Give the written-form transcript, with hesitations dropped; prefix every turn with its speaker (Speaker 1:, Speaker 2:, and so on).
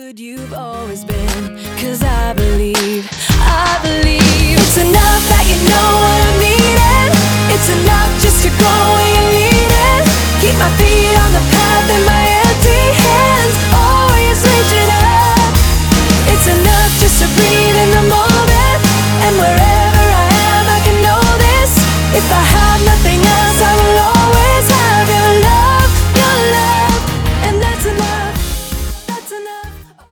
Speaker 1: good you've always been. 'Cause I believe it's enough that you know what